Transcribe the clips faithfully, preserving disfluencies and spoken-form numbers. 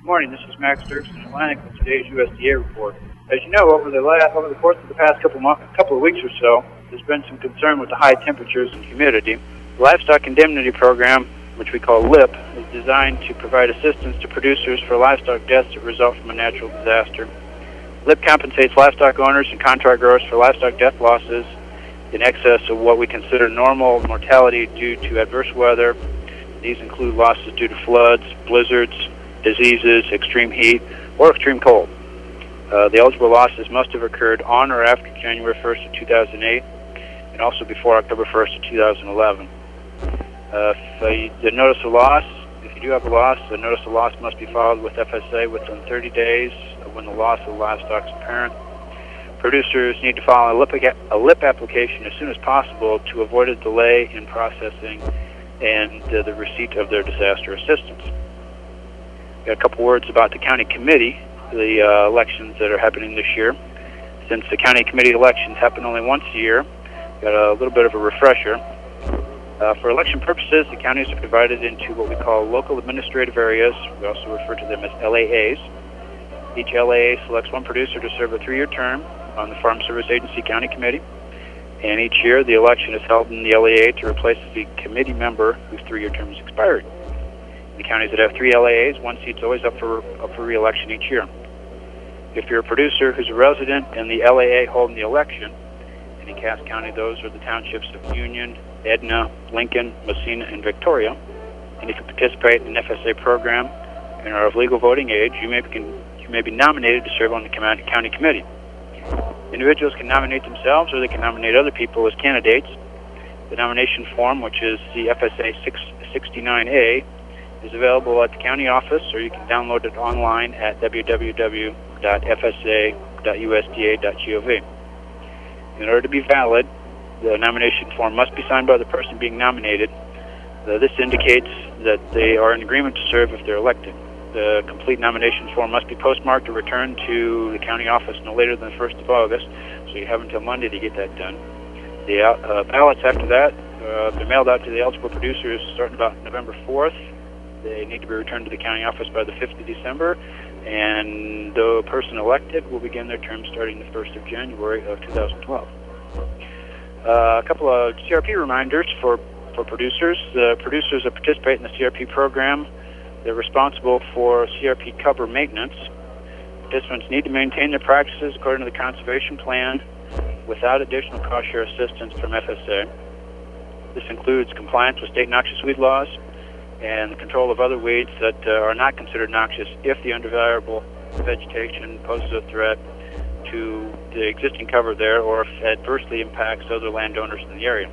Morning, this is Max Dirks in Atlantic with today's U S D A report. As you know, over the last, over the course of the past couple months, couple of weeks or so, there's been some concern with the high temperatures and humidity. The Livestock Indemnity Program, which we call LIP, is designed to provide assistance to producers for livestock deaths that result from a natural disaster. LIP compensates livestock owners and contract growers for livestock death losses in excess of what we consider normal mortality due to adverse weather. These include losses due to floods, blizzards, diseases, extreme heat, or extreme cold. Uh, the eligible losses must have occurred on or after January first of two thousand eight, and also before October first of two thousand eleven. Uh, if uh, the notice of loss, if you do have a loss, the notice of loss must be filed with F S A within thirty days of when the loss of livestock is apparent. Producers need to file a LIP, a LIP application as soon as possible to avoid a delay in processing and uh, the receipt of their disaster assistance. Got a couple words about the county committee, the uh, elections that are happening this year. Since the county committee elections happen only once a year, got a little bit of a refresher. Uh, for election purposes, the counties are divided into what we call local administrative areas. We also refer to them as L A As. Each L A A selects one producer to serve a three-year term on the Farm Service Agency County Committee. And each year, the election is held in the L A A to replace the committee member whose three-year term is expired. In the counties that have three L A As, one seat's always up for up for re-election each year. If you're a producer who's a resident in the L A A holding the election, and in Cass County, those are the townships of Union, Edna, Lincoln, Massena, and Victoria. And if you participate in an F S A program and are of legal voting age, you may be, you may be nominated to serve on the county committee. Individuals can nominate themselves, or they can nominate other people as candidates. The nomination form, which is the F S A six sixty-nine A, is available at the county office, or you can download it online at w w w dot f s a dot u s d a dot gov. In order to be valid, the nomination form must be signed by the person being nominated. Uh, this indicates that they are in agreement to serve if they're elected. The complete nomination form must be postmarked or returned to the county office no later than the first of August, so you have until Monday to get that done. The uh, ballots after that, uh, they're mailed out to the eligible producers starting about November fourth. They need to be returned to the county office by the fifth of December, and the person elected will begin their term starting the first of January of two thousand twelve. Uh, a couple of C R P reminders for, for producers. The producers that participate in the C R P program, they're responsible for C R P cover maintenance. Participants need to maintain their practices according to the conservation plan without additional cost share assistance from F S A. This includes compliance with state noxious weed laws and the control of other weeds that uh, are not considered noxious if the undesirable vegetation poses a threat to the existing cover there, or if it adversely impacts other landowners in the area.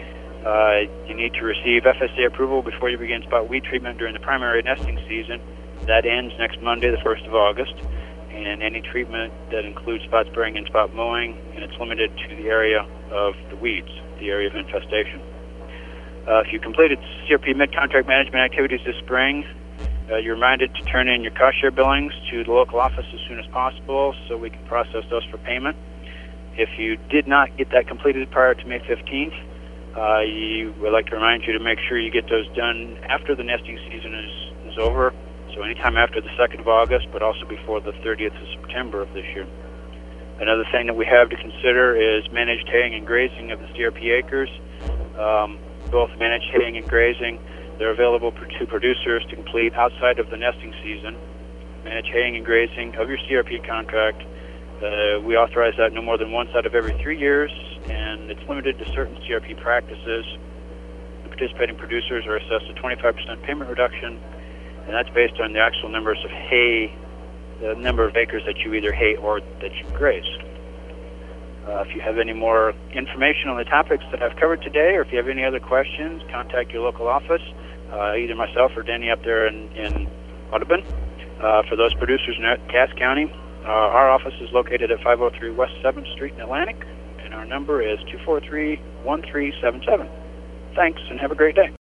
Uh, you need to receive F S A approval before you begin spot weed treatment during the primary nesting season. That ends next Monday, the first of August. And any treatment that includes spot spraying and spot mowing, and it's limited to the area of the weeds, the area of infestation. Uh, if you completed C R P mid-contract management activities this spring, uh, you're reminded to turn in your cost share billings to the local office as soon as possible so we can process those for payment. If you did not get that completed prior to May fifteenth, uh, you would like to remind you to make sure you get those done after the nesting season is, is over, so anytime after the second of August, but also before the thirtieth of September of this year. Another thing that we have to consider is managed haying and grazing of the C R P acres. Um, both managed haying and grazing, they're available to producers to complete outside of the nesting season. Managed haying and grazing of your C R P contract, uh, we authorize that no more than once out of every three years, and it's limited to certain C R P practices. The participating producers are assessed a twenty-five percent payment reduction, and that's based on the actual numbers of hay, the number of acres that you either hay or that you graze. Uh, if you have any more information on the topics that I've covered today, or if you have any other questions, contact your local office, uh, either myself or Denny up there in, in Audubon. Uh, for those producers in Cass County, uh, our office is located at five oh three West seventh Street in Atlantic, and our number is two four three, one three seven seven. Thanks, and have a great day.